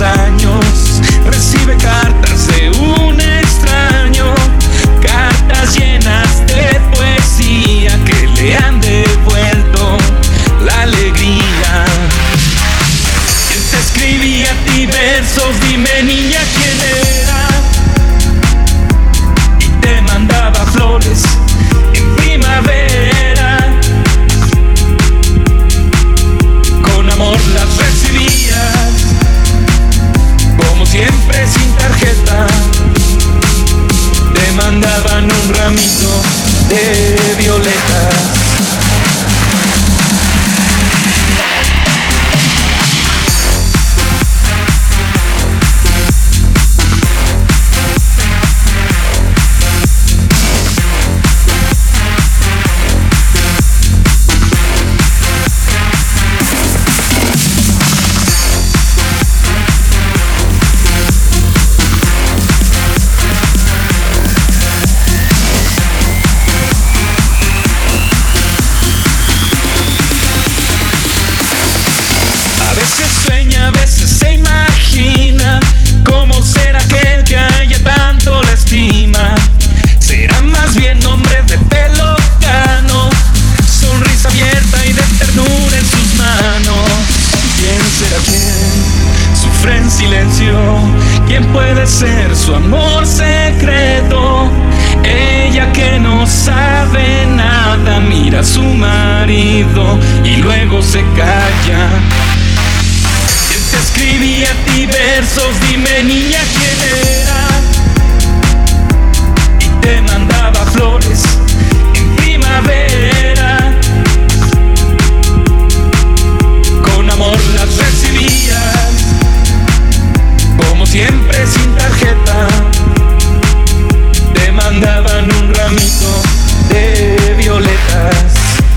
años recibe cartas de un extraño, cartas llenas de poesía que le han devuelto la alegría. Él te escribía a ti versos, dime niña quién era, y te mandaba flores en primavera. Con amor las recibías, como siempre sin tarjeta. Te mandaban un ramito de violetas. A veces sueña, a veces se imagina cómo será aquel que a ella tanto la estima. Será más bien hombre de pelo cano, sonrisa abierta y de ternura en sus manos. ¿Quién será quien sufre en silencio? ¿Quién puede ser su amor secreto? Ella que no sabe nada mira a su marido y luego se calla. Te escribía a ti versos, dime niña quién era, y te mandaba flores en primavera. Con amor las recibías, como siempre sin tarjeta. Te mandaban un ramito de violetas.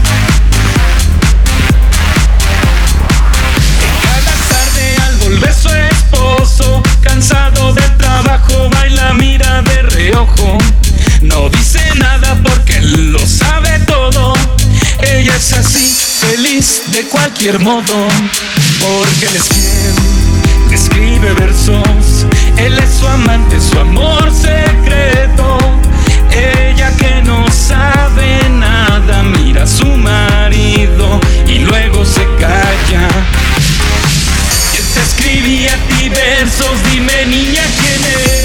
Volver su esposo, cansado del trabajo, baila, mira de reojo. No dice nada porque él lo sabe todo. Ella es así, feliz de cualquier modo, porque él es quien escribe versos. Él es su amante, su amor secreto. Ella que no sabe nada mira a su marido y luego se calla. Te escribía a ti versos, dime niña quién es.